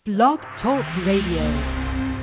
Blog Talk Radio.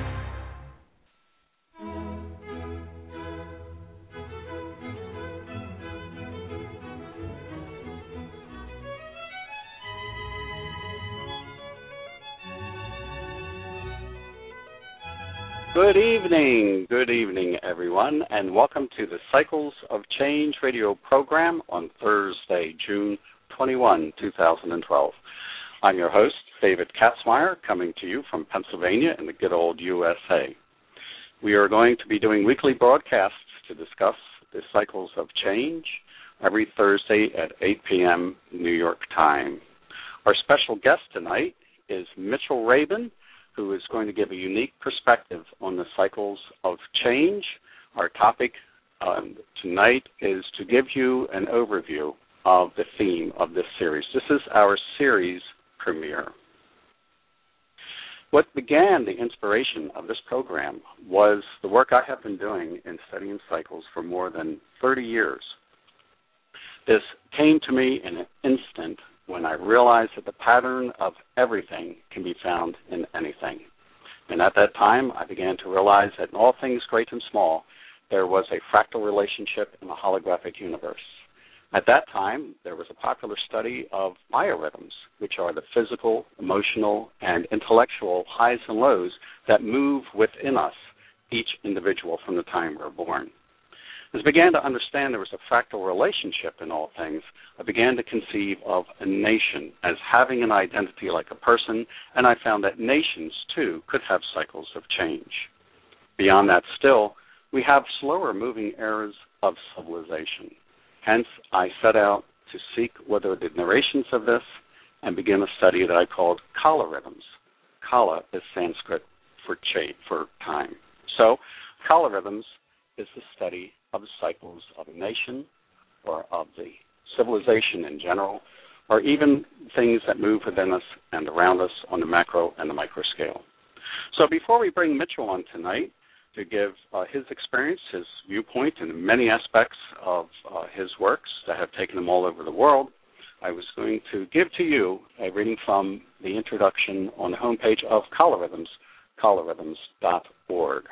Good evening, everyone, and welcome to the Cycles of Change radio program on Thursday, June 21, 2012. I'm your host, David Katzmeyer, coming to you from Pennsylvania in the good old USA. We are going to be doing weekly broadcasts to discuss the Cycles of Change every Thursday at 8 p.m. New York time. Our special guest tonight is Mitchell Rabin, who is going to give a unique perspective on the cycles of change. Our topic tonight is to give you an overview of the theme of this series. This is our series premiere. What began the inspiration of this program was the work I have been doing in studying cycles for more than 30 years. This came to me in an instant when I realized that the pattern of everything can be found in anything. And at that time, I began to realize that in all things great and small, there was a fractal relationship in the holographic universe. At that time, there was a popular study of biorhythms, which are the physical, emotional, and intellectual highs and lows that move within us, each individual from the time we're born. As I began to understand there was a fractal relationship in all things, I began to conceive of a nation as having an identity like a person, and I found that nations, too, could have cycles of change. Beyond that still, we have slower moving eras of civilization. Hence, I set out to seek what are the narrations of this and begin a study that I called Kala rhythms. Kala is Sanskrit for time. So, Kala rhythms is the study of the cycles of a nation or of the civilization in general, or even things that move within us and around us on the macro and the micro scale. So before we bring Mitchell on tonight to give his experience, his viewpoint, and many aspects of his works that have taken him all over the world, I was going to give to you a reading from the introduction on the homepage of Kala Rhythms, kalarhythms.org.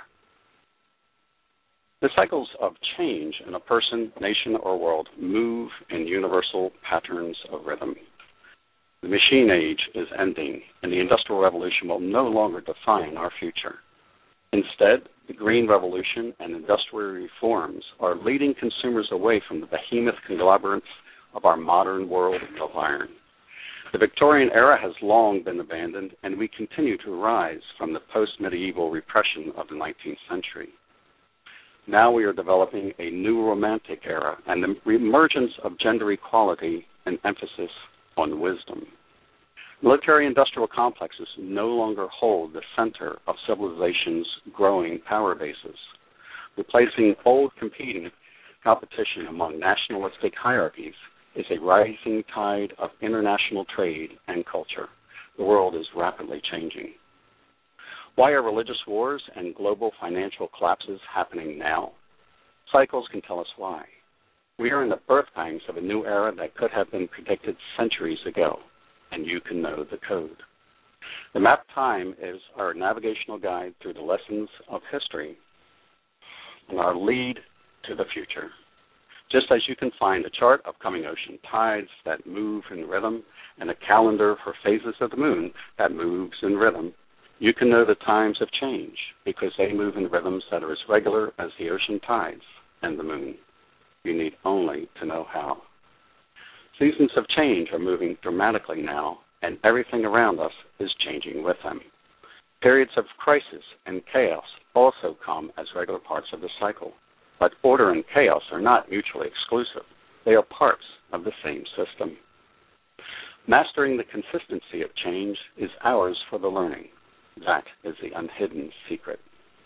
The cycles of change in a person, nation, or world move in universal patterns of rhythm. The machine age is ending, and the Industrial Revolution will no longer define our future. Instead, the Green Revolution and industrial reforms are leading consumers away from the behemoth conglomerates of our modern world of iron. The Victorian era has long been abandoned, and we continue to rise from the post-medieval repression of the 19th century. Now we are developing a new romantic era and the emergence of gender equality and emphasis on wisdom. Military-industrial complexes no longer hold the center of civilization's growing power bases, replacing old competition among nationalistic hierarchies is a rising tide of international trade and culture. The world is rapidly changing. Why are religious wars and global financial collapses happening now? Cycles can tell us why. We are in the birth pangs of a new era that could have been predicted centuries ago, and you can know the code. The map time is our navigational guide through the lessons of history and our lead to the future. Just as you can find a chart of coming ocean tides that move in rhythm and a calendar for phases of the moon that moves in rhythm, you can know the times of change because they move in rhythms that are as regular as the ocean tides and the moon. You need only to know how. Seasons of change are moving dramatically now, and everything around us is changing with them. Periods of crisis and chaos also come as regular parts of the cycle, but order and chaos are not mutually exclusive. They are parts of the same system. Mastering the consistency of change is ours for the learning. That is the unhidden secret.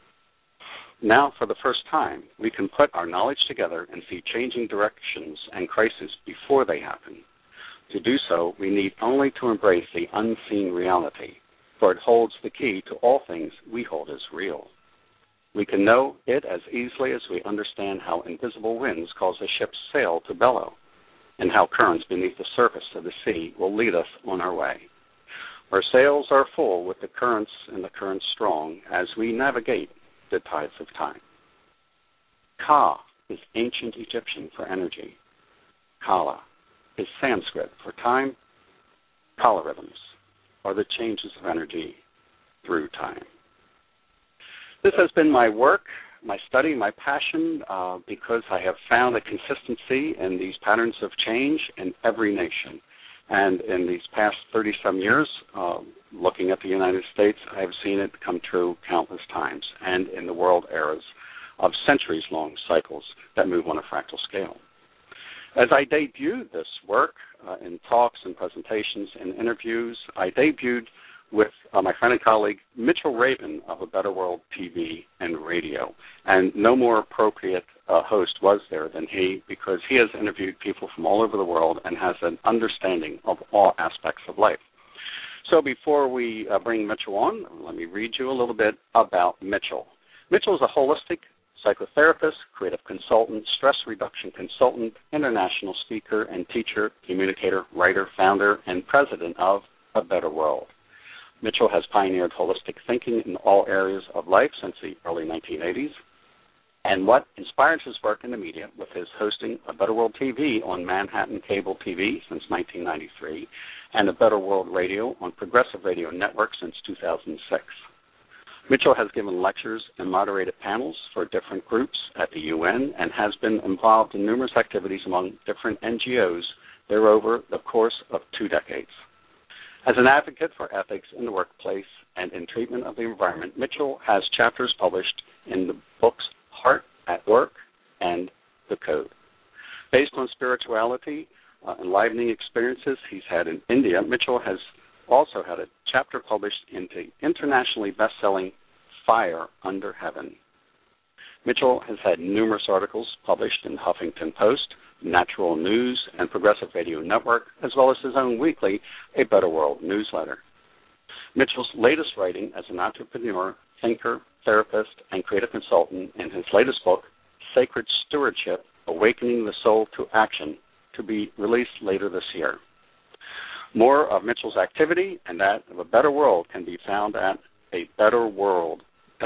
Now, for the first time, we can put our knowledge together and see changing directions and crises before they happen. To do so, we need only to embrace the unseen reality, for it holds the key to all things we hold as real. We can know it as easily as we understand how invisible winds cause a ship's sail to bellow, and how currents beneath the surface of the sea will lead us on our way. Our sails are full with the currents and the currents strong as we navigate the tides of time. Ka is ancient Egyptian for energy. Kala is Sanskrit for time. Kala rhythms are the changes of energy through time. This has been my work, my study, my passion, because I have found a consistency in these patterns of change in every nation. And in these past 30-some years, looking at the United States, I have seen it come true countless times, and in the world eras of centuries-long cycles that move on a fractal scale. As I debuted this work in talks and presentations and interviews, I debuted with my friend and colleague Mitchell Rabin of A Better World TV and Radio. And no more appropriate host was there than he, because he has interviewed people from all over the world and has an understanding of all aspects of life. So before we bring Mitchell on, let me read you a little bit about Mitchell. Mitchell is a holistic psychotherapist, creative consultant, stress reduction consultant, international speaker and teacher, communicator, writer, founder, and president of A Better World. Mitchell has pioneered holistic thinking in all areas of life since the early 1980s, and what inspired his work in the media with his hosting A Better World TV on Manhattan Cable TV since 1993, and A Better World Radio on Progressive Radio Network since 2006. Mitchell has given lectures and moderated panels for different groups at the UN and has been involved in numerous activities among different NGOs there over the course of 2 decades. As an advocate for ethics in the workplace and in treatment of the environment, Mitchell has chapters published in the books Heart at Work and The Code. Based on spirituality, enlivening experiences he's had in India, Mitchell has also had a chapter published in the internationally best-selling Fire Under Heaven. Mitchell has had numerous articles published in Huffington Post, Natural News, and Progressive Radio Network, as well as his own weekly A Better World newsletter. Mitchell's latest writing as an entrepreneur, thinker, therapist, and creative consultant in his latest book, Sacred Stewardship, Awakening the Soul to Action, to be released later this year. More of Mitchell's activity and that of A Better World can be found at abetterworld.tv,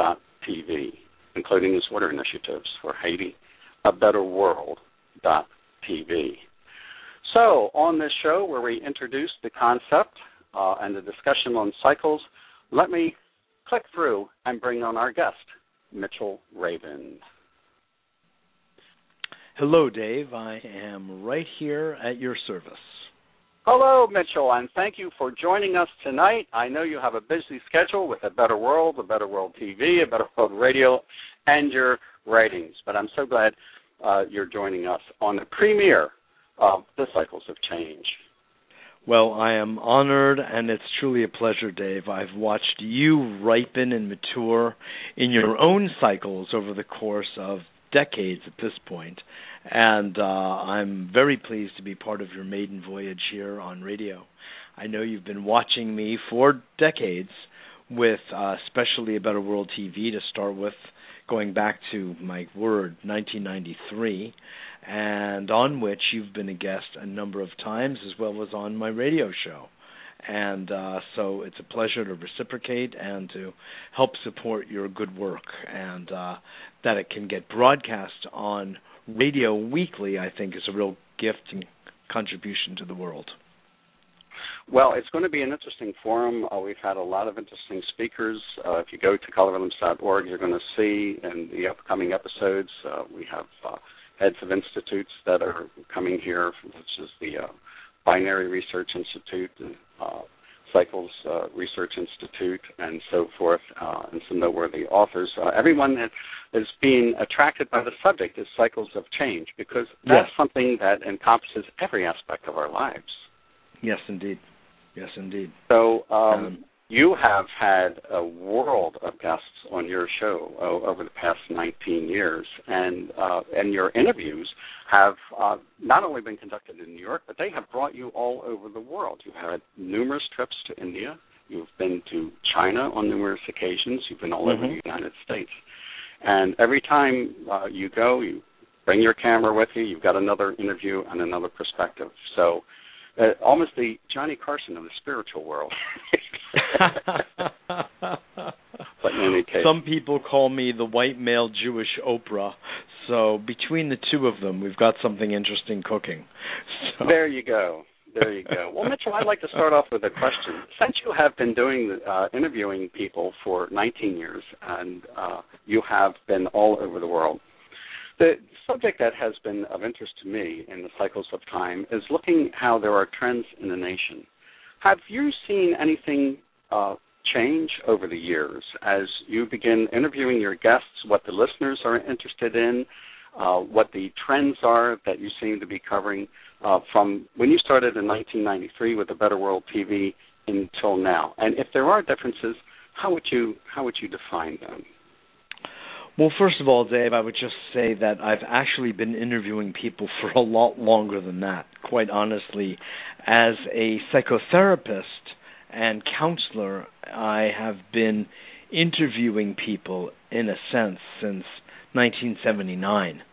including his water initiatives for Haiti, abetterworld.tv. So, on this show where we introduce the concept and the discussion on cycles, let me click through and bring on our guest, Mitchell Rabin. Hello, Dave. I am right here at your service. Hello, Mitchell, and thank you for joining us tonight. I know you have a busy schedule with A Better World, A Better World TV, A Better World Radio, and your writings, but I'm so glad you're joining us on the premiere of The Cycles of Change. Well, I am honored, and it's truly a pleasure, Dave. I've watched you ripen and mature in your own cycles over the course of decades at this point, and I'm very pleased to be part of your maiden voyage here on radio. I know you've been watching me for decades with especially A Better World TV to start with, going back to, my word, 1993, and on which you've been a guest a number of times, as well as on my radio show. And so it's a pleasure to reciprocate and to help support your good work, and that it can get broadcast on radio weekly, I think, is a real gift and contribution to the world. Well, it's going to be an interesting forum. We've had a lot of interesting speakers. If you go to colorrhythms.org, you're going to see in the upcoming episodes, we have heads of institutes that are coming here, such as the Binary Research Institute, Cycles Research Institute, and so forth, and some noteworthy authors. Everyone that is being attracted by the subject is cycles of change, because that's something that encompasses every aspect of our lives. Yes, indeed. Yes, indeed. So you have had a world of guests on your show over the past 19 years, and your interviews have not only been conducted in New York, but they have brought you all over the world. You've had numerous trips to India. You've been to China on numerous occasions. You've been all over the United States. And every time you go, you bring your camera with you. You've got another interview and another perspective. So almost the Johnny Carson of the spiritual world, if But in any case, some people call me the white male Jewish Oprah. So between the two of them, we've got something interesting cooking. So. There you go. There you go. Well, Mitchell, I'd like to start off with a question. Since you have been doing interviewing people for 19 years, and you have been all over the world, the subject that has been of interest to me in the cycles of time is looking how there are trends in the nation. Have you seen anything change over the years as you begin interviewing your guests, what the listeners are interested in, what the trends are that you seem to be covering from when you started in 1993 with the Better World TV until now? And if there are differences, how would you define them? Well, first of all, Dave, I would just say that I've actually been interviewing people for a lot longer than that. Quite honestly, as a psychotherapist and counselor, I have been interviewing people, in a sense, since 1979.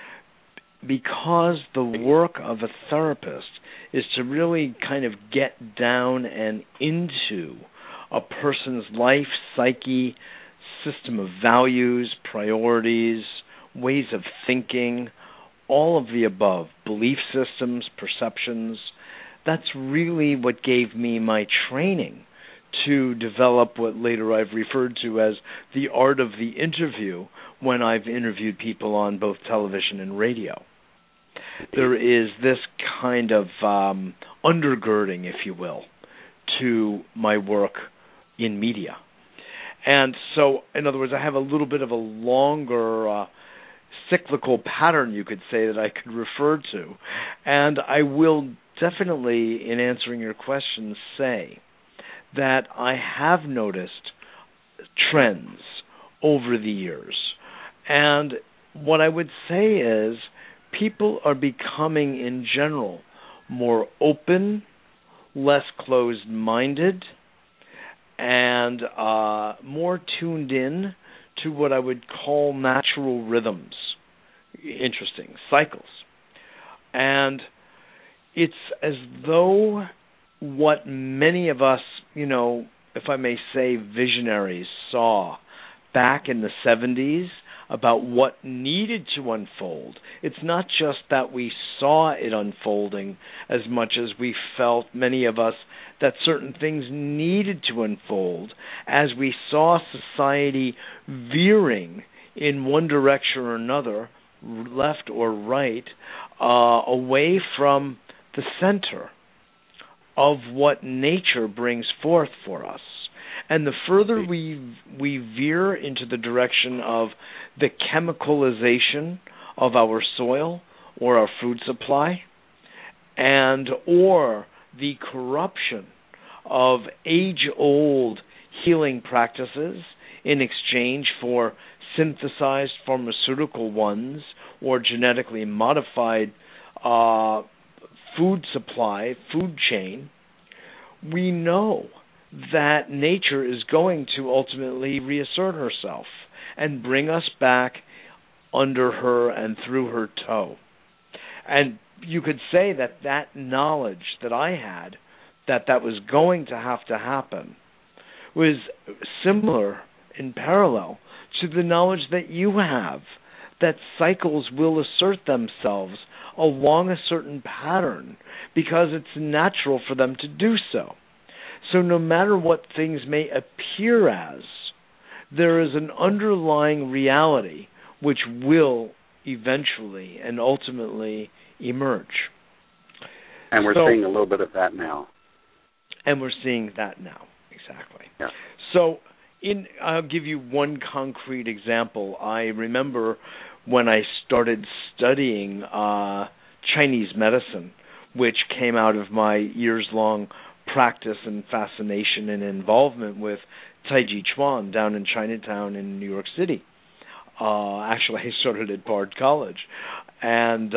Because the work of a therapist is to really kind of get down and into a person's life, psyche, system of values, priorities, ways of thinking, all of the above, belief systems, perceptions. That's really what gave me my training to develop what later I've referred to as the art of the interview when I've interviewed people on both television and radio. There is this kind of undergirding, if you will, to my work in media. And so, in other words, I have a little bit of a longer cyclical pattern, you could say, that I could refer to. And I will definitely, in answering your question, say that I have noticed trends over the years. And what I would say is people are becoming, in general, more open, less closed-minded, and more tuned in to what I would call natural rhythms. Interesting. Cycles. And it's as though what many of us, if I may say, visionaries saw back in the 70s about what needed to unfold. It's not just that we saw it unfolding as much as we felt, many of us, that certain things needed to unfold as we saw society veering in one direction or another, left or right, away from the center of what nature brings forth for us. And the further we veer into the direction of the chemicalization of our soil or our food supply, and or the corruption of age-old healing practices in exchange for synthesized pharmaceutical ones or genetically modified food supply, food chain, we know that nature is going to ultimately reassert herself and bring us back under her and through her toe. And you could say that knowledge that I had, that was going to happen, was similar in parallel to the knowledge that you have, that cycles will assert themselves along a certain pattern because it's natural for them to do so. So no matter what things may appear as, there is an underlying reality which will eventually and ultimately emerge. And we're seeing a little bit of that now. And we're seeing that now, exactly. Yeah. So I'll give you one concrete example. I remember when I started studying Chinese medicine, which came out of my years-long practice and fascination and involvement with Taiji Chuan down in Chinatown in New York City. Actually, I started at Bard College. And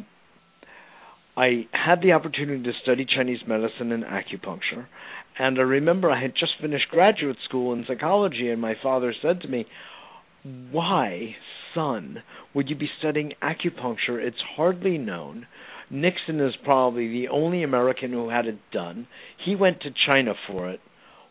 I had the opportunity to study Chinese medicine and acupuncture. And I remember I had just finished graduate school in psychology, and my father said to me, "Why, son, would you be studying acupuncture? It's hardly known. Nixon is probably the only American who had it done. He went to China for it.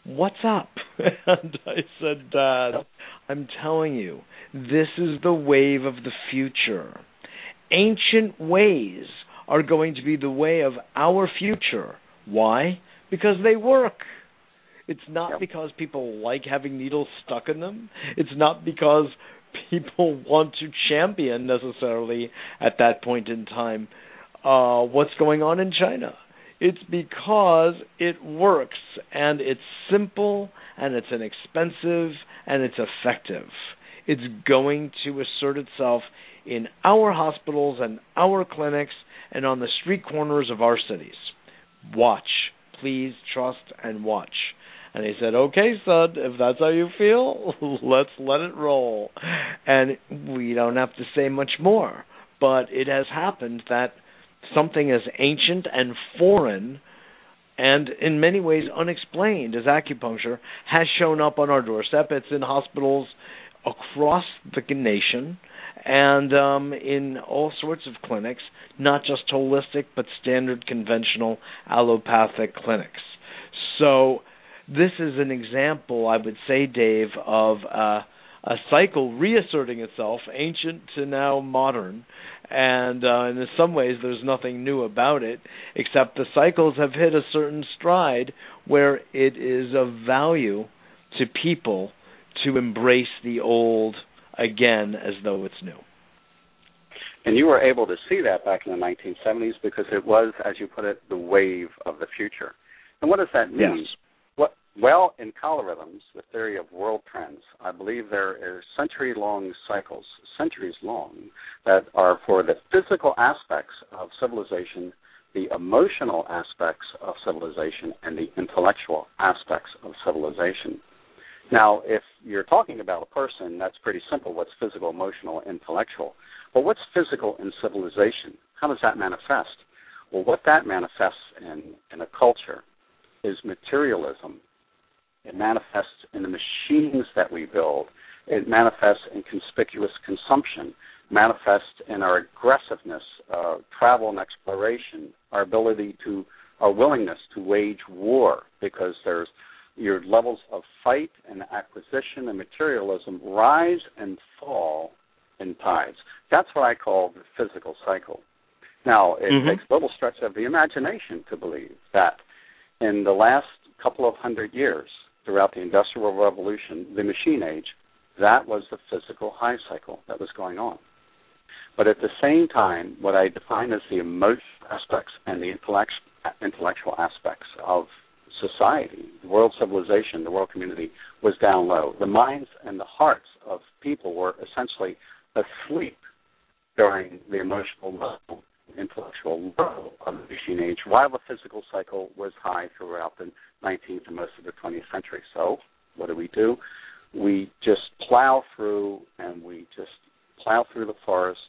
what's up? And I said, Dad, I'm telling you, this is the wave of the future. Ancient ways are going to be the way of our future. Why? Because they work. It's not because people like having needles stuck in them. It's not because people want to champion necessarily at that point in time what's going on in China. It's because it works, and it's simple, and it's inexpensive, and it's effective. It's going to assert itself in our hospitals and our clinics and on the street corners of our cities. Watch. Please trust and watch. And he said, okay, son, if that's how you feel, let's let it roll. And we don't have to say much more. But it has happened that something as ancient and foreign and in many ways unexplained as acupuncture has shown up on our doorstep. It's in hospitals across the nation and in all sorts of clinics, not just holistic but standard conventional allopathic clinics. So this is an example, I would say, Dave, of a cycle reasserting itself, ancient to now modern, and in some ways there's nothing new about it, except the cycles have hit a certain stride where it is of value to people to embrace the old again as though it's new. And you were able to see that back in the 1970s because it was, as you put it, the wave of the future. And what does that mean? Yes. Well, in cholorhythms, the theory of world trends, I believe there are centuries-long, that are for the physical aspects of civilization, the emotional aspects of civilization, and the intellectual aspects of civilization. Now, if you're talking about a person, that's pretty simple. What's physical, emotional, intellectual? But what's physical in civilization? How does that manifest? Well, what that manifests in a culture is materialism. It manifests in the machines that we build. It manifests in conspicuous consumption, manifests in our aggressiveness, travel and exploration, our willingness to wage war, because there's your levels of fight and acquisition and materialism rise and fall in tides. That's what I call the physical cycle. Now, it takes a little stretch of the imagination to believe that in the last couple of 100 years, throughout the Industrial Revolution, the machine age, that was the physical high cycle that was going on. But at the same time, what I define as the emotional aspects and the intellectual aspects of society, the world civilization, the world community, was down low. The minds and the hearts of people were essentially asleep during the emotional level, intellectual level of the machine age, while the physical cycle was high throughout the 19th and most of the 20th century. So what do? We just plow through, and we just plow through the forests.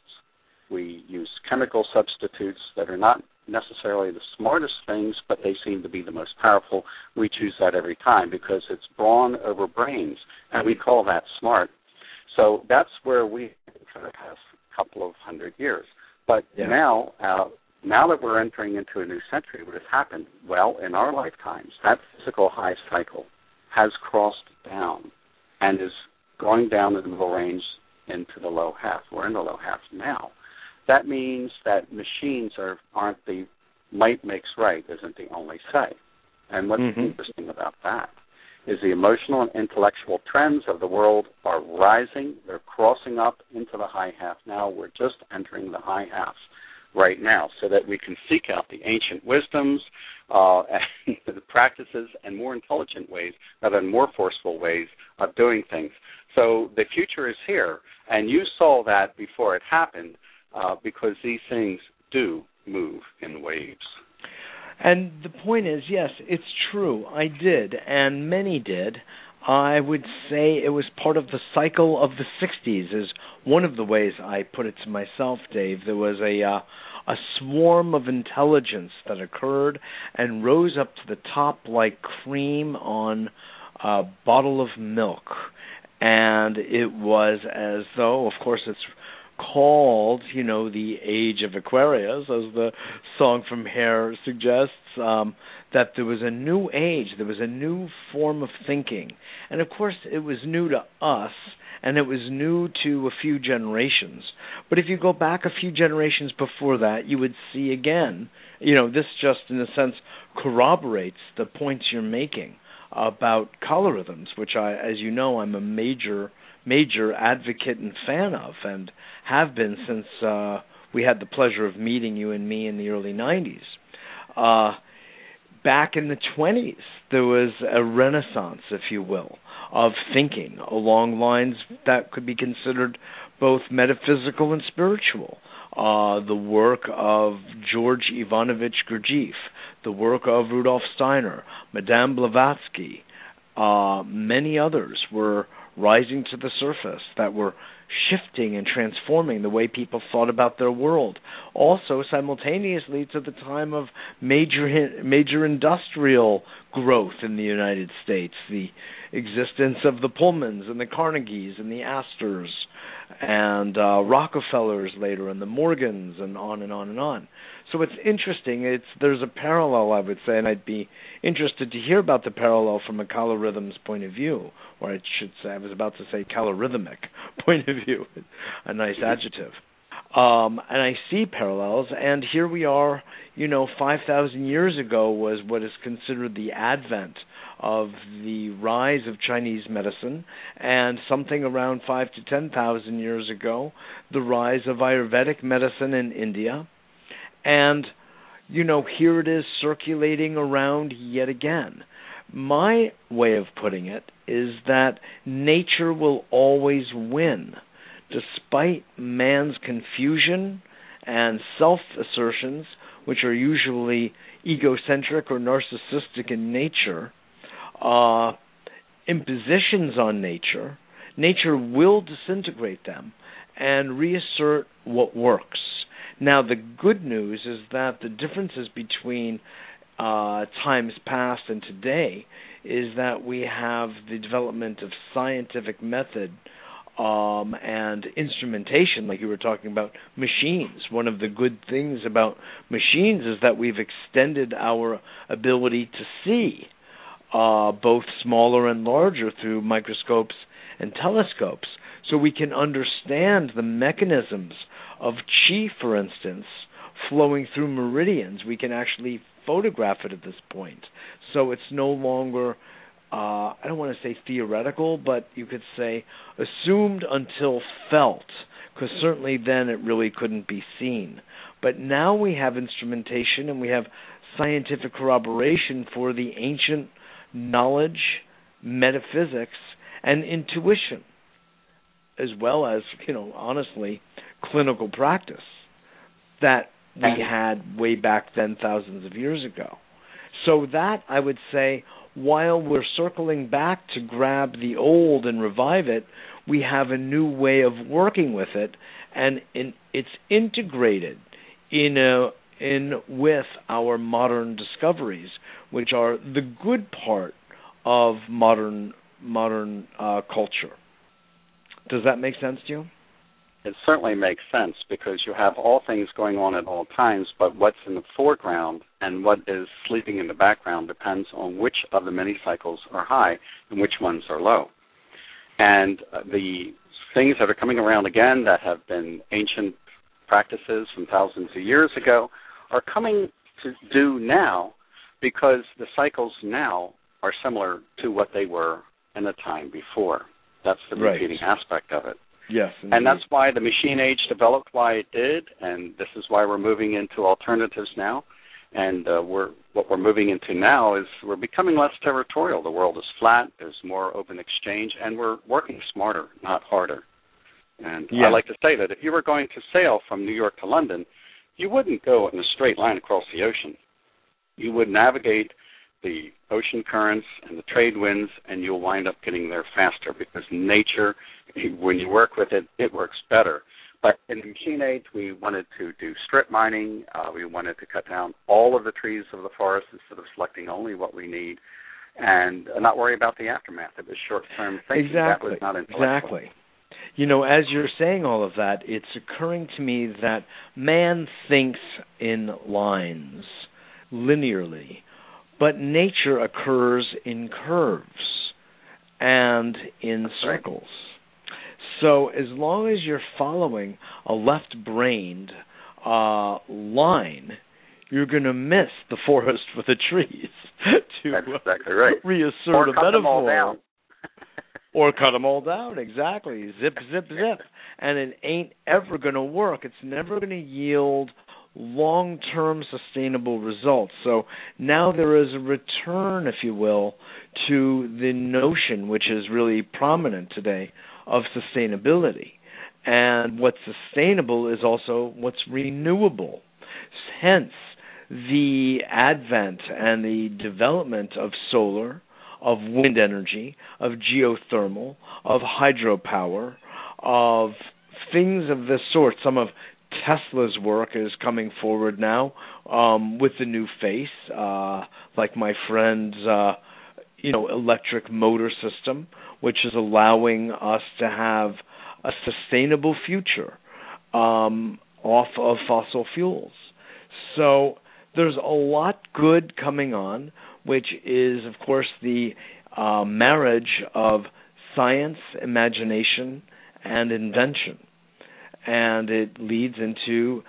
We use chemical substitutes that are not necessarily the smartest things, but they seem to be the most powerful. We choose that every time because it's brawn over brains, and we call that smart. So that's where we for the past couple of 100 years. But now that we're entering into a new century, what has happened? Well, in our lifetimes, that physical high cycle has crossed down and is going down in the middle range into the low half. We're in the low half now. That means that machines aren't the might makes right isn't the only say. And what's interesting about that is the emotional and intellectual trends of the world are rising. They're crossing up into the high half now. We're just entering the high half right now so that we can seek out the ancient wisdoms and the practices and more intelligent ways rather than more forceful ways of doing things. So the future is here, and you saw that before it happened because these things do move in waves. And the point is, yes, it's true. I did, and many did. I would say it was part of the cycle of the 60s is one of the ways I put it to myself, Dave. There was a swarm of intelligence that occurred and rose up to the top like cream on a bottle of milk. And it was as though, of course, it's called, the age of Aquarius, as the song from Hair suggests, that there was a new age, there was a new form of thinking. And of course, it was new to us, and it was new to a few generations. But if you go back a few generations before that, you would see again, this just in a sense corroborates the points you're making about colorisms, which as you know, I'm a major advocate and fan of, and have been since we had the pleasure of meeting you and me in the early 90s. Back in the 20s, there was a renaissance, if you will, of thinking along lines that could be considered both metaphysical and spiritual. The work of George Ivanovich Gurdjieff, the work of Rudolf Steiner, Madame Blavatsky, many others were rising to the surface that were shifting and transforming the way people thought about their world. Also, simultaneously to the time of major industrial growth in the United States, the existence of the Pullmans and the Carnegies and the Astors and Rockefellers later and the Morgans and on and on and on. So it's interesting. There's a parallel, I would say, and I'd be interested to hear about the parallel from a colorhythms point of view, or I should say, I was about to say colorhythmic point of view, a nice adjective. And I see parallels, and here we are, 5,000 years ago was what is considered the advent of the rise of Chinese medicine, and something around 5,000 to 10,000 years ago, the rise of Ayurvedic medicine in India. And, here it is circulating around yet again. My way of putting it is that nature will always win, despite man's confusion and self-assertions, which are usually egocentric or narcissistic in nature, impositions on nature. Nature will disintegrate them and reassert what works. Now, the good news is that the differences between times past and today is that we have the development of scientific method and instrumentation, like you were talking about machines. One of the good things about machines is that we've extended our ability to see both smaller and larger through microscopes and telescopes, so we can understand the mechanisms of chi, for instance, flowing through meridians. We can actually photograph it at this point. So it's no longer, I don't want to say theoretical, but you could say assumed until felt, because certainly then it really couldn't be seen. But now we have instrumentation and we have scientific corroboration for the ancient knowledge, metaphysics, and intuition, as well as, honestly, clinical practice that we had way back then thousands of years ago. So that, I would say, while we're circling back to grab the old and revive it, we have a new way of working with it, and it's integrated in with our modern discoveries, which are the good part of modern culture. Does that make sense to you? It certainly makes sense, because you have all things going on at all times, but what's in the foreground and what is sleeping in the background depends on which of the many cycles are high and which ones are low. And the things that are coming around again that have been ancient practices from thousands of years ago are coming to do now, because the cycles now are similar to what they were in the time before. That's the repeating aspect of it. Yes, indeed. And that's why the machine age developed why it did, and this is why we're moving into alternatives now. And what we're moving into now is we're becoming less territorial. The world is flat, there's more open exchange, and we're working smarter, not harder. And I like to say that if you were going to sail from New York to London, you wouldn't go in a straight line across the ocean. You would navigate the ocean currents and the trade winds, and you'll wind up getting there faster, because nature, when you work with it, it works better. But in the machine age, we wanted to do strip mining. We wanted to cut down all of the trees of the forest instead of selecting only what we need, and not worry about the aftermath. It was short-term thinking. Exactly. That was not intellectual. Exactly. As you're saying all of that, it's occurring to me that man thinks in lines, linearly, but nature occurs in curves and in circles. So as long as you're following a left-brained line, you're going to miss the forest for the trees, to That's exactly right. reassert a metaphor. Them all down. Or cut them all down, exactly. Zip, zip, zip. And it ain't ever going to work. It's never going to yield long-term sustainable results. So now there is a return, if you will, to the notion, which is really prominent today, of sustainability. And what's sustainable is also what's renewable. Hence, the advent and the development of solar, of wind energy, of geothermal, of hydropower, of things of this sort. Some of Tesla's work is coming forward now with the new face, like my friend's electric motor system, which is allowing us to have a sustainable future off of fossil fuels. So there's a lot good coming on, which is, of course, the marriage of science, imagination, and invention. And it leads into,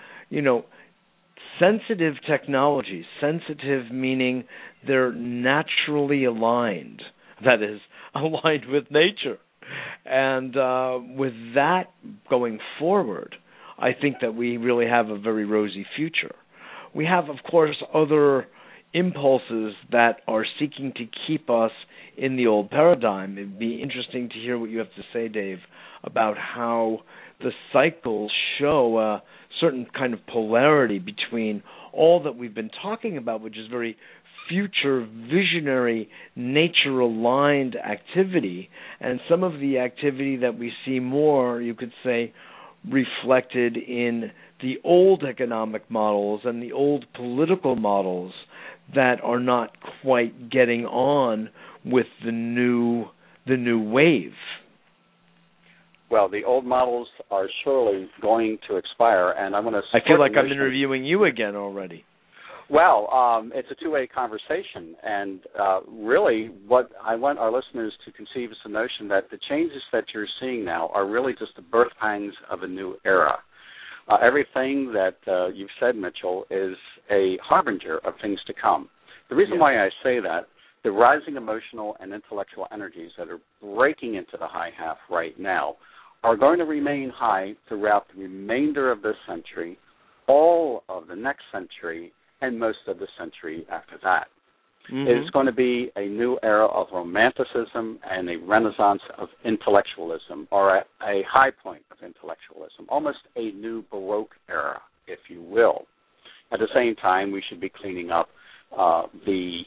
sensitive technologies. Sensitive meaning they're naturally aligned. That is, aligned with nature. And with that going forward, I think that we really have a very rosy future. We have, of course, other impulses that are seeking to keep us in the old paradigm. It'd be interesting to hear what you have to say, Dave, about how the cycles show a certain kind of polarity between all that we've been talking about, which is very future, visionary, nature-aligned activity, and some of the activity that we see more, you could say, reflected in the old economic models and the old political models that are not quite getting on with the new wave. Well, the old models are surely going to expire, and I'm going to. I feel like I'm interviewing you again already. Well, it's a two-way conversation, and really what I want our listeners to conceive is the notion that the changes that you're seeing now are really just the birth pangs of a new era. Everything that you've said, Mitchell, is a harbinger of things to come. The reason why I say that, the rising emotional and intellectual energies that are breaking into the high half right now are going to remain high throughout the remainder of this century, all of the next century, and most of the century after that. Mm-hmm. It is going to be a new era of romanticism and a renaissance of intellectualism, or a high point of intellectualism, almost a new Baroque era, if you will. At the same time, we should be cleaning up the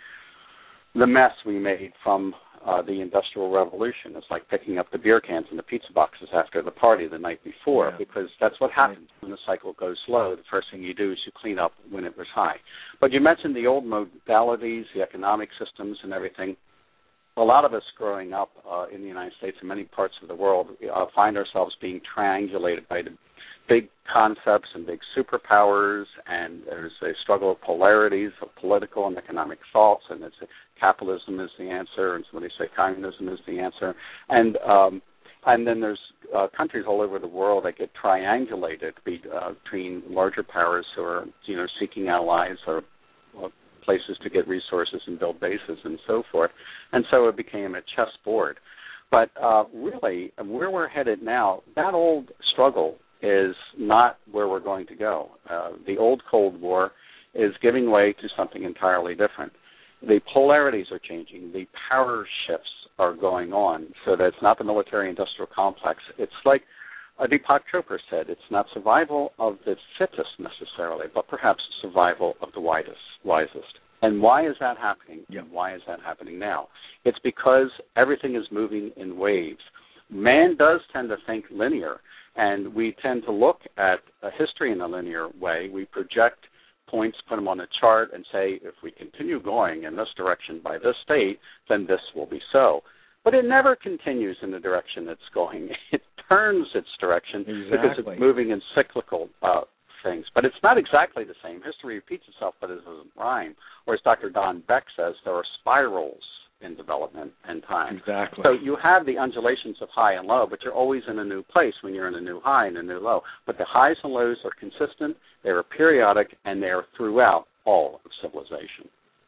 mess we made from the Industrial Revolution. It's like picking up the beer cans and the pizza boxes after the party the night before, because that's what happens when the cycle goes low. The first thing you do is you clean up when it was high. But you mentioned the old modalities, the economic systems and everything. A lot of us growing up in the United States and many parts of the world find ourselves being triangulated by the big concepts and big superpowers, and there's a struggle of polarities of political and economic thoughts, and it's capitalism is the answer, and somebody say communism is the answer, and then there's countries all over the world that get triangulated between larger powers who are seeking allies or places to get resources and build bases and so forth, and so it became a chessboard. But really, where we're headed now, that old struggle is not where we're going to go. The old Cold War is giving way to something entirely different. The polarities are changing. The power shifts are going on, so that it's not the military-industrial complex. It's like Deepak Chopra said, it's not survival of the fittest necessarily, but perhaps survival of the wisest. And why is that happening? Yeah. Why is that happening now? It's because everything is moving in waves. Man does tend to think linear, and we tend to look at a history in a linear way. We project points, put them on a chart, and say, if we continue going in this direction by this date, then this will be so. But it never continues in the direction it's going. It turns its direction because it's moving in cyclical things. But it's not exactly the same. History repeats itself, but it doesn't rhyme. Or as Dr. Don Beck says, there are spirals in development and time. Exactly. So you have the undulations of high and low, but you're always in a new place when you're in a new high and a new low. But the highs and lows are consistent, they are periodic, and they are throughout all of civilization.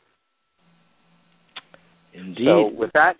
Indeed. So with that,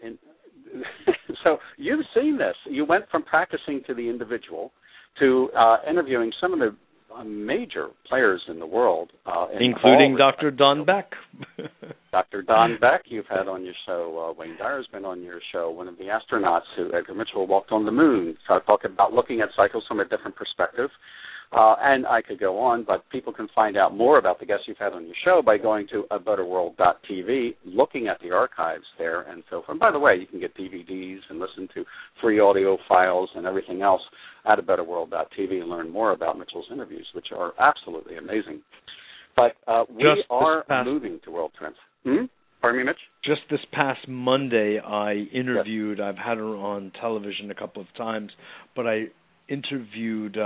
so you've seen this. You went from practicing to the individual to interviewing some of the major players in the world. Including Dr. Don Beck. Dr. Don Beck, you've had on your show. Wayne Dyer's been on your show. One of the astronauts who, Edgar Mitchell, walked on the moon. So I talk about looking at cycles from a different perspective. And I could go on, but people can find out more about the guests you've had on your show by going to abetterworld.tv, looking at the archives there, and so forth. By the way, you can get DVDs and listen to free audio files and everything else at abetterworld.tv and learn more about Mitchell's interviews, which are absolutely amazing. But we are moving to world trends. Pardon me, Mitch? Just this past Monday, I interviewed, I've had her on television a couple of times, but I interviewed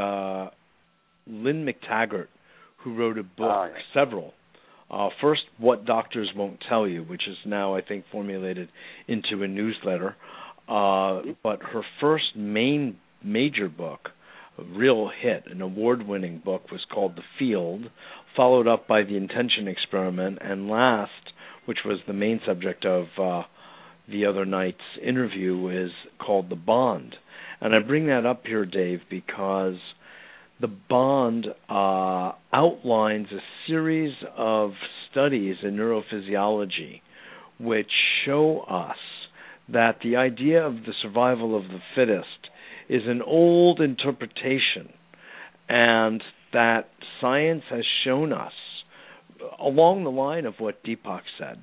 Lynn McTaggart, who wrote a book, several. First, What Doctors Won't Tell You, which is now, I think, formulated into a newsletter. But her first major book, a real hit, an award-winning book, was called The Field, followed up by The Intention Experiment, and last, which was the main subject of the other night's interview, is called The Bond. And I bring that up here, Dave, because the Bond outlines a series of studies in neurophysiology which show us that the idea of the survival of the fittest is an old interpretation, and that science has shown us, along the line of what Deepak said,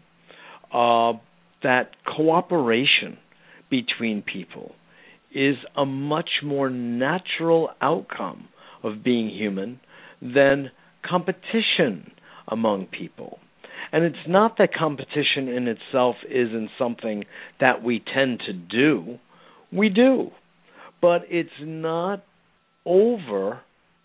that cooperation between people is a much more natural outcome of being human than competition among people. And it's not that competition in itself isn't something that we tend to do. We do. But it's not over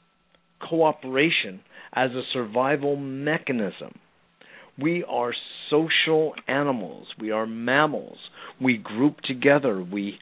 cooperation as a survival mechanism. We are social animals. We are mammals. We group together. We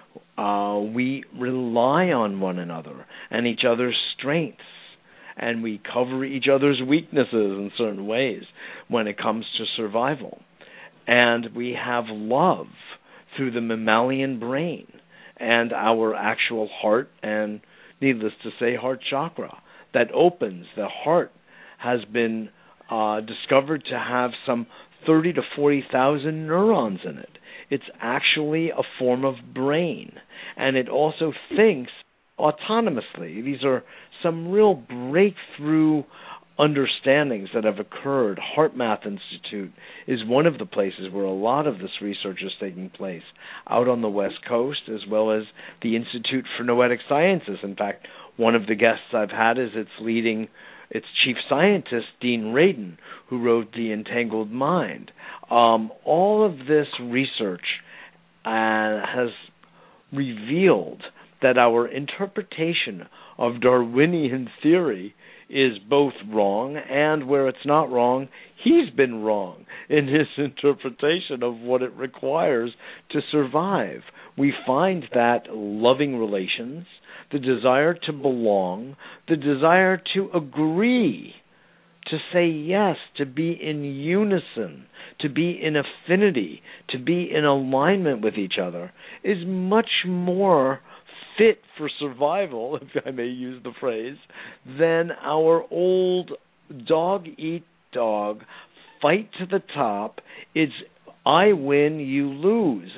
rely on one another and each other's strengths, and we cover each other's weaknesses in certain ways when it comes to survival. And we have love through the mammalian brain and our actual heart, and needless to say, heart chakra that opens. The heart has been discovered to have some 30 to 40,000 neurons in it. It's actually a form of brain, and it also thinks autonomously. These are some real breakthrough understandings that have occurred. HeartMath Institute is one of the places where a lot of this research is taking place out on the West Coast, as well as the Institute for Noetic Sciences. In fact, one of the guests I've had is its chief scientist, Dean Radin, who wrote The Entangled Mind. All of this research has revealed that our interpretation of Darwinian theory is both wrong, and where it's not wrong, he's been wrong in his interpretation of what it requires to survive. We find that loving relations, the desire to belong, the desire to agree, to say yes, to be in unison, to be in affinity, to be in alignment with each other, is much more fit for survival, if I may use the phrase, than our old dog-eat-dog, fight to the top, it's I win, you lose.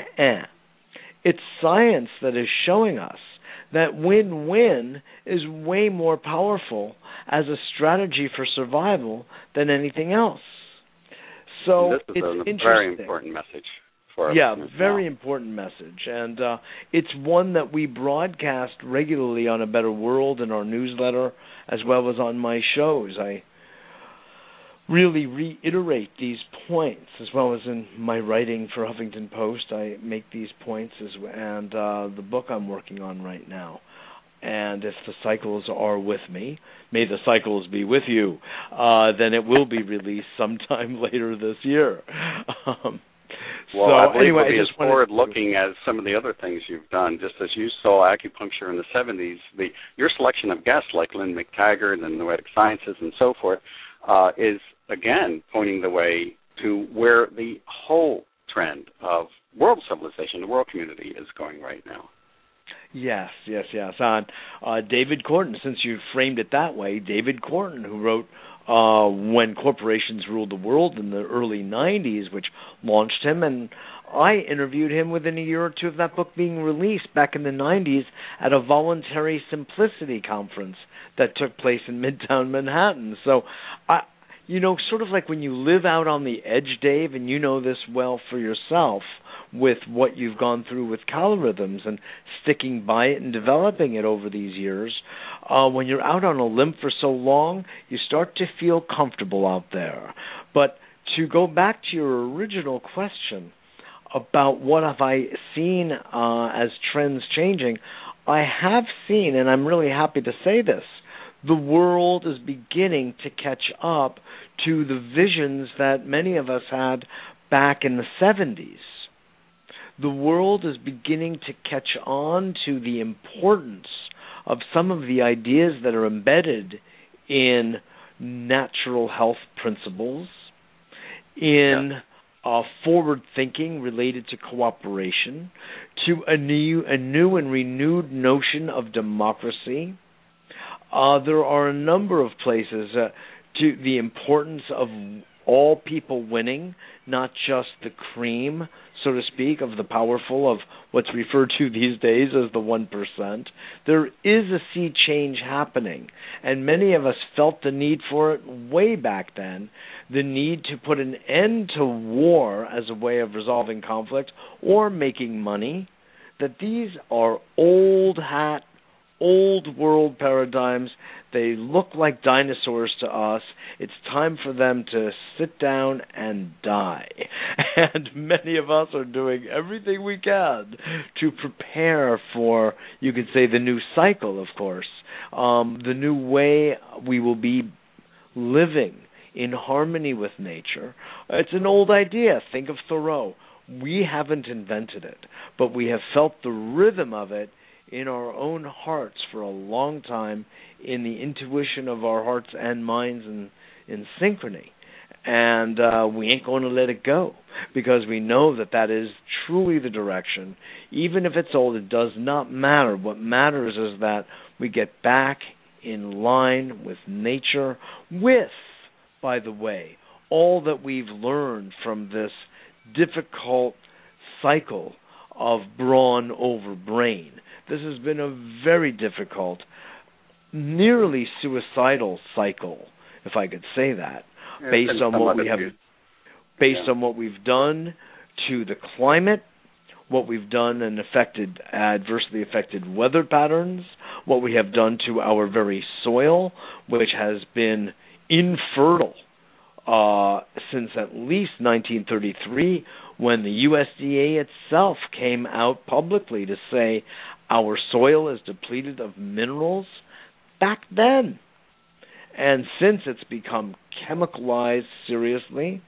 It's science that is showing us that win-win is way more powerful as a strategy for survival than anything else. So this is it's a interesting. Very important message for us. Yeah, very important message. And it's one that we broadcast regularly on A Better World in our newsletter, as well as on my shows. really reiterate these points, as well as in my writing for Huffington Post. I make these points, and the book I'm working on right now. And if the cycles are with me, may the cycles be with you, then it will be released sometime later this year. Well, I believe it'll be as forward-looking as some of the other things you've done. Just as you saw acupuncture in the 70s, your selection of guests like Lynn McTaggart and Noetic Sciences and so forth is, again, pointing the way to where the whole trend of world civilization, the world community, is going right now. Yes. David Korten, since you framed it that way, David Korten, who wrote When Corporations Ruled the World in the early 90s, which launched him, and I interviewed him within a year or two of that book being released back in the 90s at a Voluntary Simplicity conference that took place in Midtown Manhattan. So, sort of like when you live out on the edge, Dave, and you know this well for yourself, with what you've gone through with Calorythms and sticking by it and developing it over these years, when you're out on a limb for so long, you start to feel comfortable out there. But to go back to your original question about what have I seen as trends changing, I have seen, and I'm really happy to say this, the world is beginning to catch up to the visions that many of us had back in the 70s. The world is beginning to catch on to the importance of some of the ideas that are embedded in natural health principles, in forward thinking related to cooperation, to a new and renewed notion of democracy. There are a number of places to the importance of all people winning, not just the cream, so to speak, of the powerful, of what's referred to these days as the 1%. There is a sea change happening, and many of us felt the need for it way back then, the need to put an end to war as a way of resolving conflict or making money, that these are old hat, old world paradigms. They look like dinosaurs to us. It's time for them to sit down and die. And many of us are doing everything we can to prepare for, you could say, the new cycle, of course, the new way we will be living in harmony with nature. It's an old idea. Think of Thoreau. We haven't invented it, but we have felt the rhythm of it in our own hearts for a long time, in the intuition of our hearts and minds in synchrony. And we ain't going to let it go, because we know that is truly the direction. Even if it's old, it does not matter. What matters is that we get back in line with nature, with, by the way, all that we've learned from this difficult cycle of brawn over brain. This has been a very difficult, nearly suicidal cycle, if I could say that, based on what we've done to the climate, what we've done and adversely affected weather patterns, what we have done to our very soil, which has been infertile since at least 1933, when the USDA itself came out publicly to say our soil is depleted of minerals back then. And since it's become chemicalized seriously,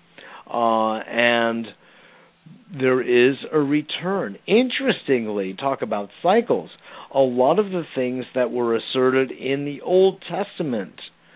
and there is a return. Interestingly, talk about cycles, a lot of the things that were asserted in the Old Testament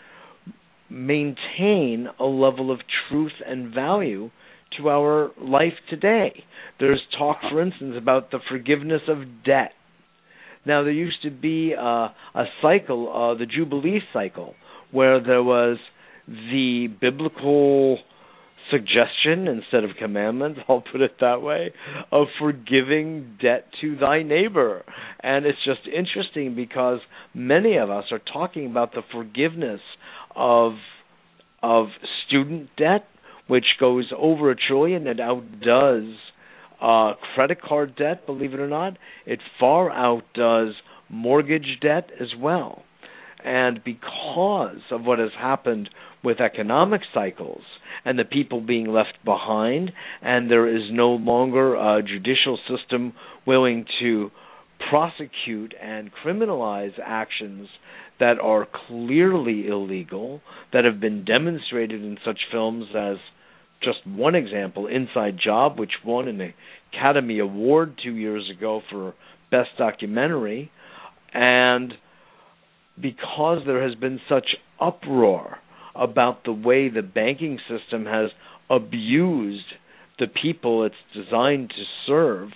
maintain a level of truth and value to our life today. There's talk, for instance, about the forgiveness of debt. Now, there used to be a cycle, the Jubilee cycle, where there was the biblical suggestion instead of commandment, I'll put it that way, of forgiving debt to thy neighbor. And it's just interesting because many of us are talking about the forgiveness of student debt, which goes over $1 trillion. It outdoes credit card debt, believe it or not. It far outdoes mortgage debt as well. And because of what has happened with economic cycles and the people being left behind, and there is no longer a judicial system willing to prosecute and criminalize actions that are clearly illegal, that have been demonstrated in such films as, just one example, Inside Job, which won an Academy Award 2 years ago for Best Documentary. And because there has been such uproar about the way the banking system has abused the people it's designed to serve,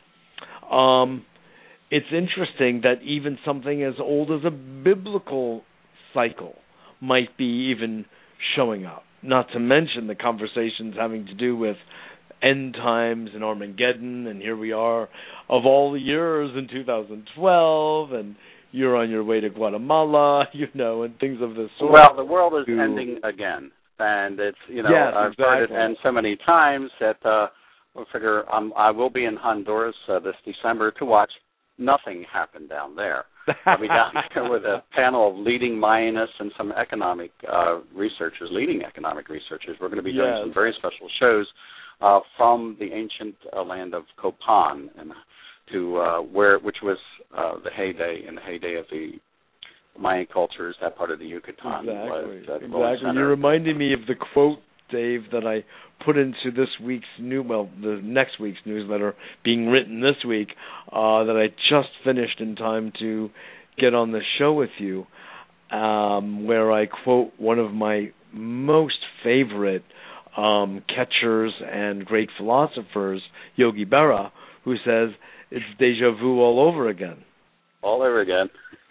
it's interesting that even something as old as a biblical cycle might be even showing up. Not to mention the conversations having to do with end times and Armageddon, and here we are of all the years in 2012, and you're on your way to Guatemala, and things of this sort. Well, the world is ending again, and it's, yes, I've heard it end so many times that I figure I will be in Honduras this December to watch nothing happen down there. I'll be down there with a panel of leading Mayanists and some leading economic researchers. We're going to be doing some very special shows from the ancient land of Copan and which was the heyday of the Mayan cultures, that part of the Yucatan. Exactly. You're reminding me of the quote, Dave, that I put into this week's the next week's newsletter being written this week, that I just finished in time to get on the show with you, where I quote one of my most favorite catchers and great philosophers, Yogi Berra, who says, "It's deja vu all over again." All over again.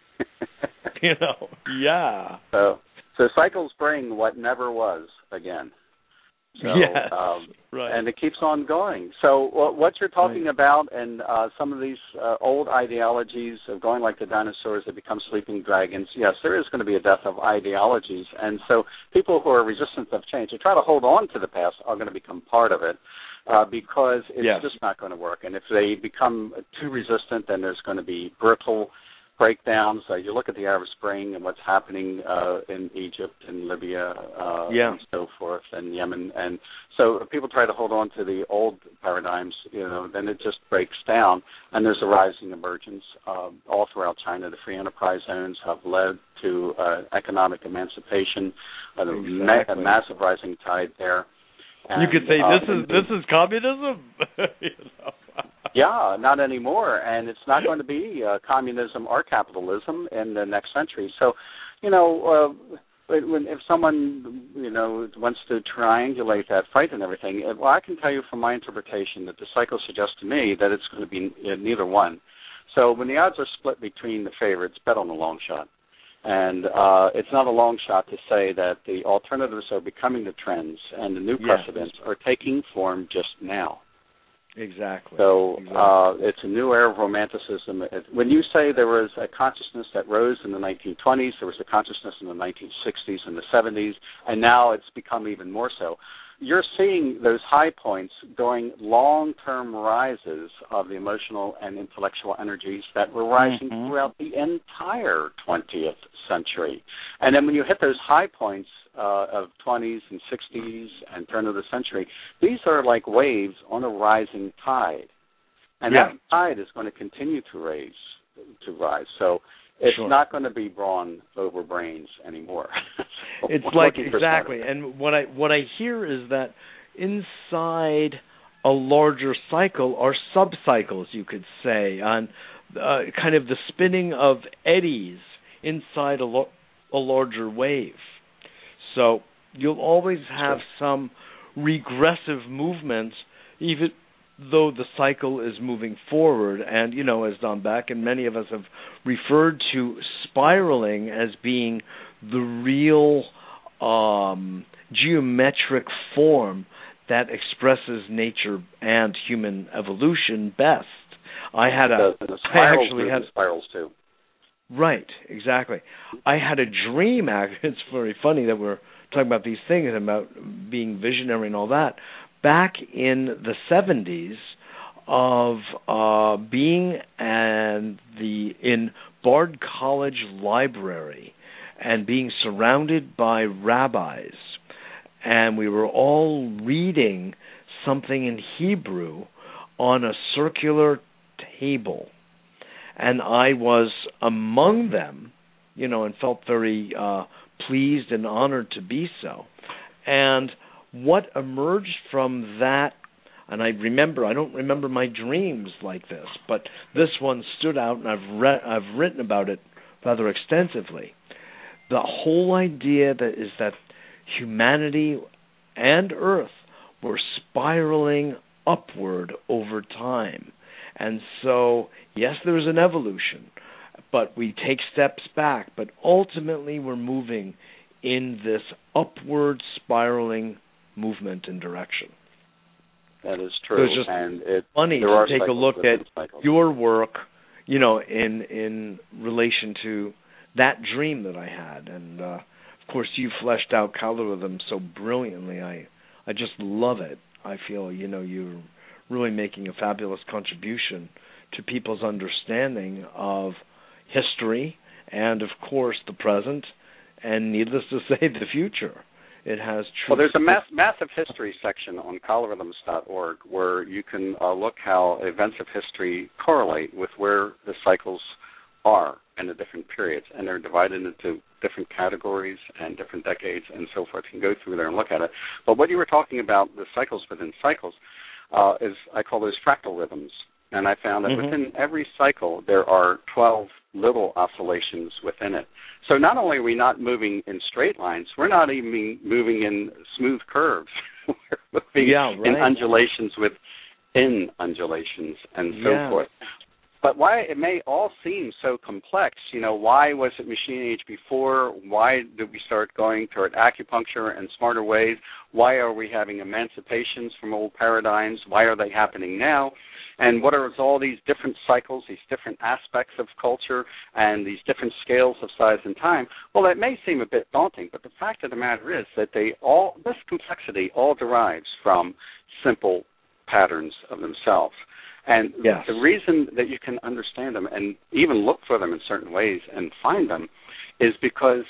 Yeah. So cycles bring what never was again. So, yes, right. And it keeps on going. So what you're talking about, and some of these old ideologies of going like the dinosaurs that become sleeping dragons, yes, there is going to be a death of ideologies. And so people who are resistant of change, who try to hold on to the past, are going to become part of it because it's just not going to work. And if they become too resistant, then there's going to be brutal breakdowns. You look at the Arab Spring and what's happening in Egypt and Libya and so forth, and Yemen. And so if people try to hold on to the old paradigms, then it just breaks down. And there's a rising emergence all throughout China. The free enterprise zones have led to economic emancipation, a massive rising tide there. And, you could say this is communism. Yeah, not anymore, and it's not going to be communism or capitalism in the next century. So, if someone wants to triangulate that fight and everything, well, I can tell you from my interpretation that the cycle suggests to me that it's going to be neither one. So when the odds are split between the favorites, bet on the long shot. And it's not a long shot to say that the alternatives are becoming the trends and the new precedents are taking form just now. Exactly. So it's a new era of romanticism. When you say there was a consciousness that rose in the 1920s, there was a consciousness in the 1960s and the 70s, and now it's become even more so. You're seeing those high points going long-term rises of the emotional and intellectual energies that were rising throughout the entire 20th century. And then when you hit those high points of 20s and 60s and turn of the century, these are like waves on a rising tide. And that tide is going to continue to rise. So it's not going to be brawn over brains anymore. It's like exactly. And what I hear is that inside a larger cycle are sub-cycles, you could say, on kind of the spinning of eddies inside a larger wave. So you'll always have some regressive movements, even though the cycle is moving forward. And, as Don Beck and many of us have referred to spiraling as being the real geometric form that expresses nature and human evolution best. Spirals too. Right, exactly. I had a dream, it's very funny that we're talking about these things, about being visionary and all that, back in the 70s of being in Bard College Library and being surrounded by rabbis, and we were all reading something in Hebrew on a circular table, and I was among them, and felt very pleased and honored to be so. And what emerged from that, and I don't remember my dreams like this, but this one stood out, and I've written about it rather extensively. The whole idea that humanity and Earth were spiraling upward over time. And so, yes, there's an evolution, but we take steps back, but ultimately we're moving in this upward spiraling movement and direction. That is true. So it's just funny to take a look at your work, in relation to that dream that I had. And, of course, you fleshed out color rhythm so brilliantly. I just love it. I feel, you're really making a fabulous contribution to people's understanding of history and, of course, the present, and needless to say, the future. It has true. Well, there's a massive history section on colorrhythms.org where you can look how events of history correlate with where the cycles are in the different periods, and they're divided into different categories and different decades and so forth. You can go through there and look at it. But what you were talking about, the cycles within cycles, is I call those fractal rhythms. And I found that within every cycle there are 12 little oscillations within it. So not only are we not moving in straight lines, we're not even moving in smooth curves. We're moving in undulations within undulations and so forth. But why it may all seem so complex, why was it machine age before? Why did we start going toward acupuncture and smarter ways? Why are we having emancipations from old paradigms? Why are they happening now? And what are all these different cycles, these different aspects of culture, and these different scales of size and time? Well, it may seem a bit daunting, but the fact of the matter is that this complexity all derives from simple patterns of themselves. And the reason that you can understand them and even look for them in certain ways and find them is because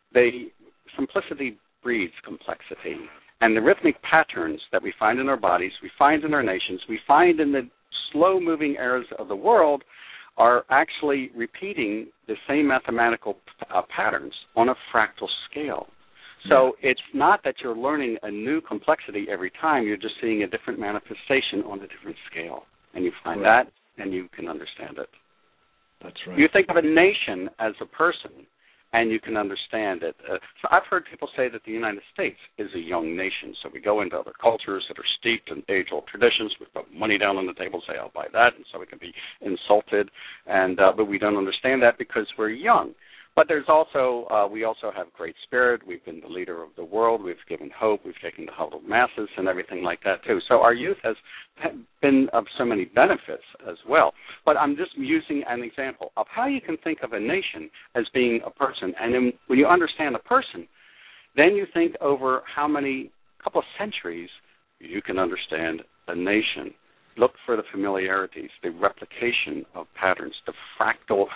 simplicity breeds complexity. And the rhythmic patterns that we find in our bodies, we find in our nations, we find in the slow-moving areas of the world are actually repeating the same mathematical patterns on a fractal scale. So it's not that you're learning a new complexity every time, you're just seeing a different manifestation on a different scale. And you find that, and you can understand it. That's right. You think of a nation as a person, and you can understand it. So I've heard people say that the United States is a young nation. So we go into other cultures that are steeped in age-old traditions. We put money down on the table, say, I'll buy that, and so we can be insulted. And but we don't understand that because we're young. But there's also, we also have great spirit. We've been the leader of the world. We've given hope. We've taken the huddled masses and everything like that, too. So our youth has been of so many benefits as well. But I'm just using an example of how you can think of a nation as being a person. And then when you understand a person, then you think over how many couple of centuries you can understand a nation. Look for the familiarities, the replication of patterns, the fractal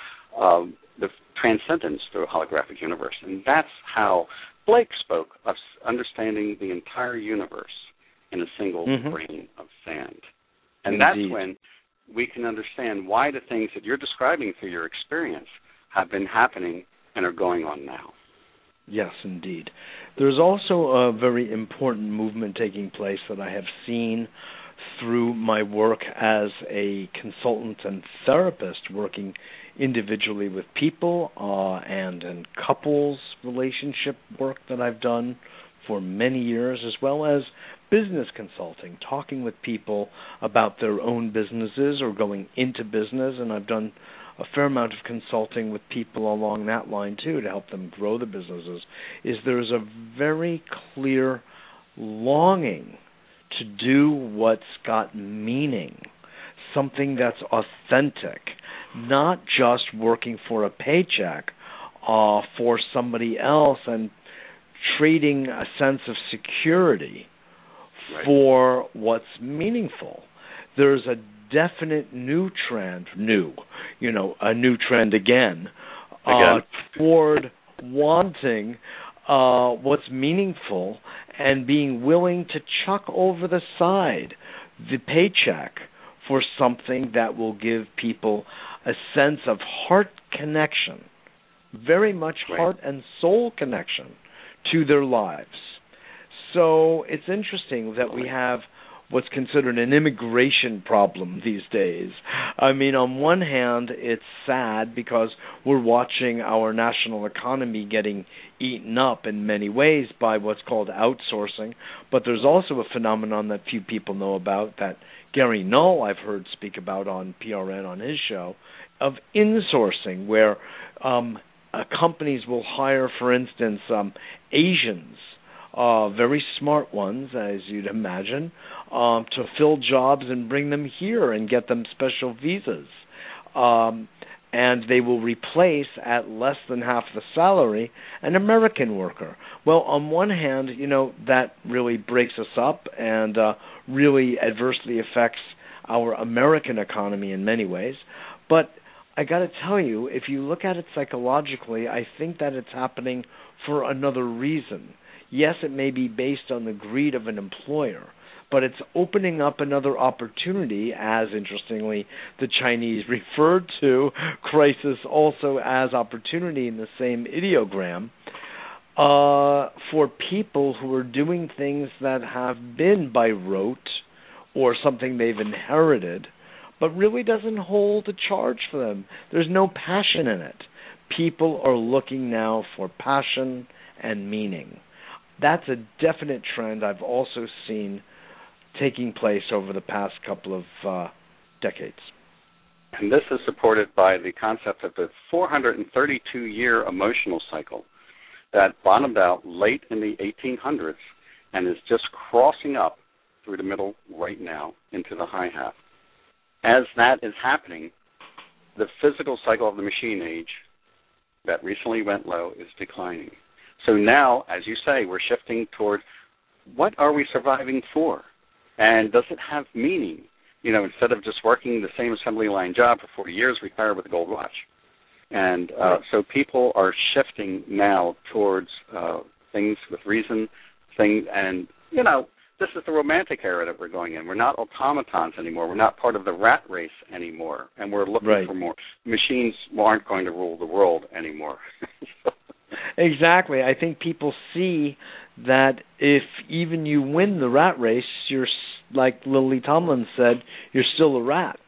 the transcendence through a holographic universe. And that's how Blake spoke of understanding the entire universe in a single grain of sand. And that's when we can understand why the things that you're describing through your experience have been happening and are going on now. Yes, indeed. There's also a very important movement taking place that I have seen through my work as a consultant and therapist working individually with people and in couples relationship work that I've done for many years, as well as business consulting, talking with people about their own businesses or going into business, and I've done a fair amount of consulting with people along that line too to help them grow the businesses, is there's a very clear longing to do what's got meaning, something that's authentic, not just working for a paycheck for somebody else and trading a sense of security for what's meaningful. There's a definite new trend, a new trend again, toward wanting what's meaningful and being willing to chuck over the side the paycheck for something that will give people a sense of heart connection, very much heart and soul connection to their lives. So it's interesting that we have what's considered an immigration problem these days. I mean, on one hand, it's sad because we're watching our national economy getting eaten up in many ways by what's called outsourcing, but there's also a phenomenon that few people know about that Gary Null, I've heard speak about on PRN on his show, of insourcing, where companies will hire, for instance, Asians, very smart ones, as you'd imagine, to fill jobs and bring them here and get them special visas. And they will replace at less than half the salary an American worker. Well, on one hand, that really breaks us up and really adversely affects our American economy in many ways. But I got to tell you, if you look at it psychologically, I think that it's happening for another reason. Yes, it may be based on the greed of an employer, but it's opening up another opportunity, as interestingly the Chinese referred to crisis also as opportunity in the same ideogram, for people who are doing things that have been by rote or something they've inherited, but really doesn't hold a charge for them. There's no passion in it. People are looking now for passion and meaning. That's a definite trend I've also seen taking place over the past couple of decades. And this is supported by the concept of the 432-year emotional cycle that bottomed out late in the 1800s and is just crossing up through the middle right now into the high half. As that is happening, the physical cycle of the machine age that recently went low is declining. So now, as you say, we're shifting toward what are we surviving for? And does it have meaning? Instead of just working the same assembly line job for 40 years, retire with a gold watch. And so people are shifting now towards things with reason, this is the romantic era that we're going in. We're not automatons anymore. We're not part of the rat race anymore. And we're looking for more. Machines aren't going to rule the world anymore. Exactly. I think people see that if even you win the rat race, you're, like Lily Tomlin said, you're still a rat.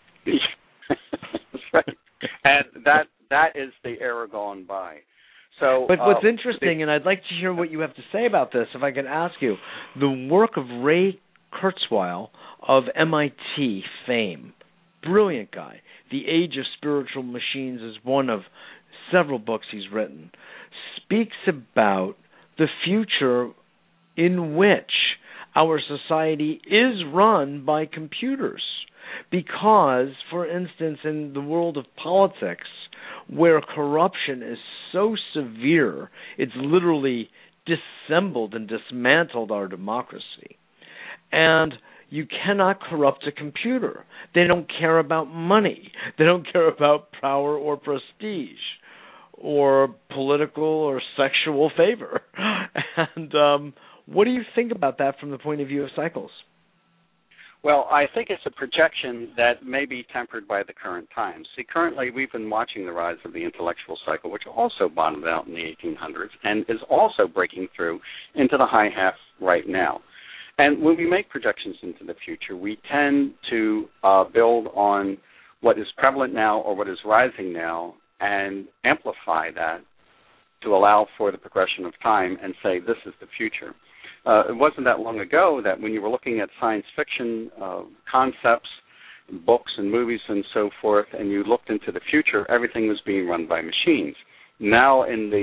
That's right. And that is the era gone by. So, but what's interesting, and I'd like to hear what you have to say about this, if I could ask you, the work of Ray Kurzweil of MIT fame, brilliant guy. The Age of Spiritual Machines is one of several books he's written, speaks about the future in which our society is run by computers. Because, for instance, in the world of politics, where corruption is so severe, it's literally dissembled and dismantled our democracy. And you cannot corrupt a computer. They don't care about money. They don't care about power or prestige or political or sexual favor. And what do you think about that from the point of view of cycles? Well, I think it's a projection that may be tempered by the current times. See, currently we've been watching the rise of the intellectual cycle, which also bottomed out in the 1800s and is also breaking through into the high half right now. And when we make projections into the future, we tend to build on what is prevalent now or what is rising now and amplify that to allow for the progression of time and say this is the future. It wasn't that long ago that when you were looking at science fiction concepts, books and movies and so forth, and you looked into the future, everything was being run by machines. Now in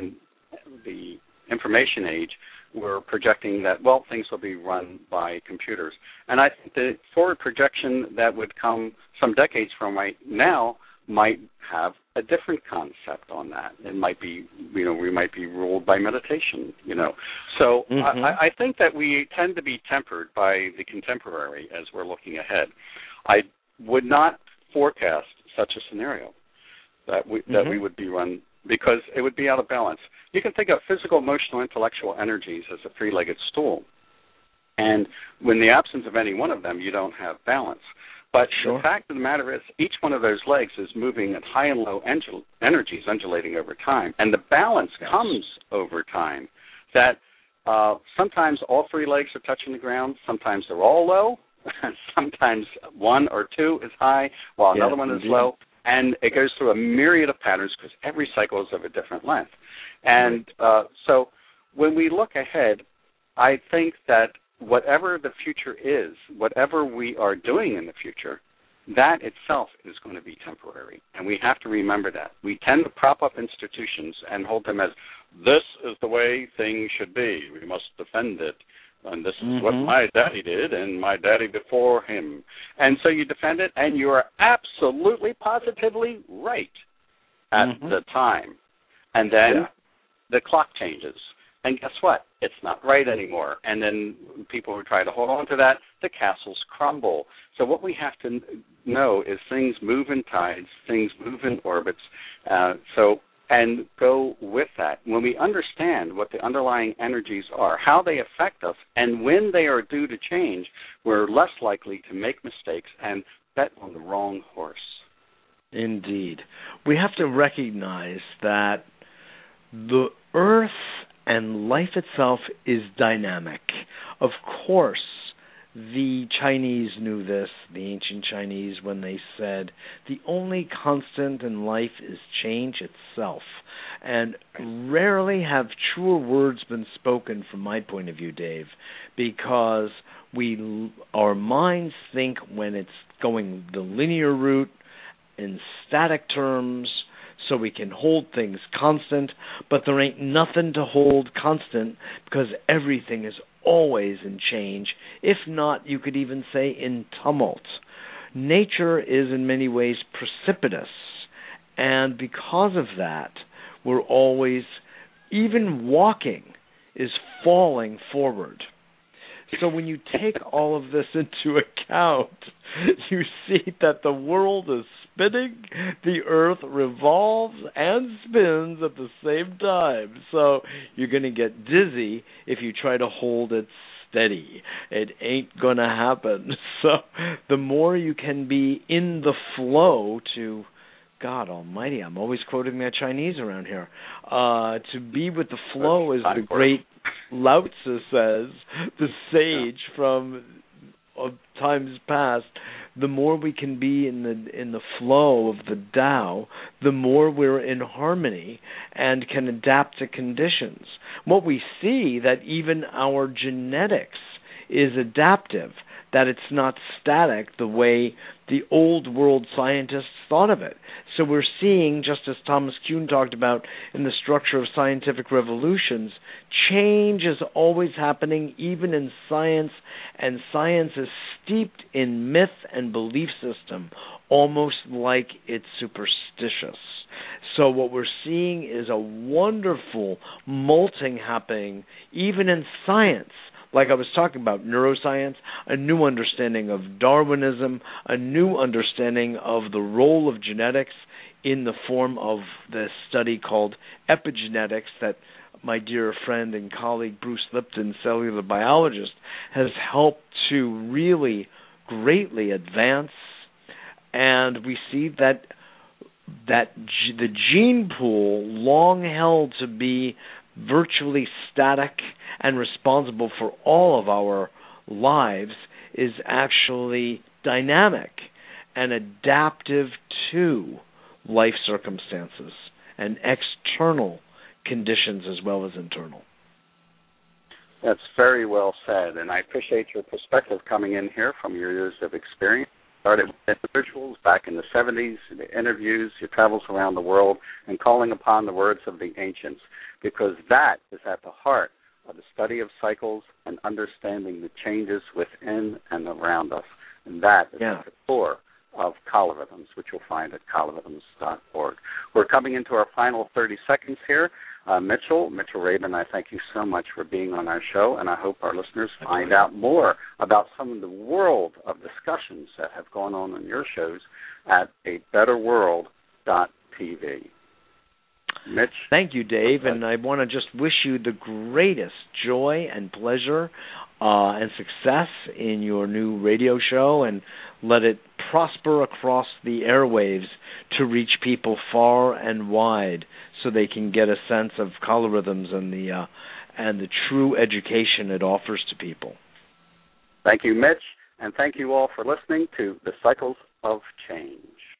the information age, we're projecting that, things will be run by computers. And I think the forward projection that would come some decades from right now might have a different concept on that. It might be, we might be ruled by meditation, So I think that we tend to be tempered by the contemporary as we're looking ahead. I would not forecast such a scenario that we would be run because it would be out of balance. You can think of physical, emotional, intellectual energies as a three-legged stool. And in the absence of any one of them, you don't have balance. But the fact of the matter is, each one of those legs is moving at high and low energies, undulating over time. And the balance comes over time. That sometimes all three legs are touching the ground. Sometimes they're all low. Sometimes one or two is high, while another one is low. And it goes through a myriad of patterns because every cycle is of a different length. And so when we look ahead, I think that whatever the future is, whatever we are doing in the future, that itself is going to be temporary. And we have to remember that. We tend to prop up institutions and hold them as, this is the way things should be. We must defend it. And this is what my daddy did and my daddy before him. And so you defend it, and you are absolutely, positively right at the time. And then the clock changes. And guess what? It's not right anymore. And then people who try to hold on to that, the castles crumble. So what we have to know is things move in tides, things move in orbits, and go with that. When we understand what the underlying energies are, how they affect us, and when they are due to change, we're less likely to make mistakes and bet on the wrong horse. Indeed. We have to recognize that the Earth and life itself is dynamic. Of course, the Chinese knew this, the ancient Chinese, when they said, the only constant in life is change itself. And rarely have truer words been spoken from my point of view, Dave, because our minds think when it's going the linear route in static terms, so we can hold things constant, but there ain't nothing to hold constant because everything is always in change, if not, you could even say, in tumult. Nature is in many ways precipitous, and because of that, we're always, even walking is falling forward. So when you take all of this into account, you see that the world is spinning, the earth revolves and spins at the same time. So you're going to get dizzy if you try to hold it steady. It ain't going to happen. So the more you can be in the flow to, God almighty, I'm always quoting that Chinese around here, to be with the flow, as the great Lao Tzu says, the sage from times past, the more we can be in the flow of the Tao, the more we're in harmony and can adapt to conditions. What we see, that even our genetics is adaptive, that it's not static the way the old world scientists thought of it. So we're seeing, just as Thomas Kuhn talked about in the structure of scientific revolutions, change is always happening, even in science, and science is steeped in myth and belief system, almost like it's superstitious. So what we're seeing is a wonderful molting happening, even in science. Like I was talking about, neuroscience, a new understanding of Darwinism, a new understanding of the role of genetics in the form of the study called epigenetics that my dear friend and colleague Bruce Lipton, cellular biologist, has helped to really greatly advance. And we see that the gene pool, long held to be virtually static and responsible for all of our lives, is actually dynamic and adaptive to life circumstances and external conditions as well as internal. That's very well said, and I appreciate your perspective coming in here from your years of experience. Started with individuals back in the 70s, the interviews, your travels around the world, and calling upon the words of the ancients, because that is at the heart of the study of cycles and understanding the changes within and around us. And that is at the core of Colourhythms, which you'll find at colourhythms.org. We're coming into our final 30 seconds here. Mitchell Rabin, I thank you so much for being on our show, and I hope our listeners find out more about some of the world of discussions that have gone on your shows at abetterworld.tv. Mitch. Thank you, Dave, and I want to just wish you the greatest joy and pleasure and success in your new radio show, and let it prosper across the airwaves to reach people far and wide so they can get a sense of Colourhythms and the true education it offers to people. Thank you, Mitch, and thank you all for listening to The Cycles of Change.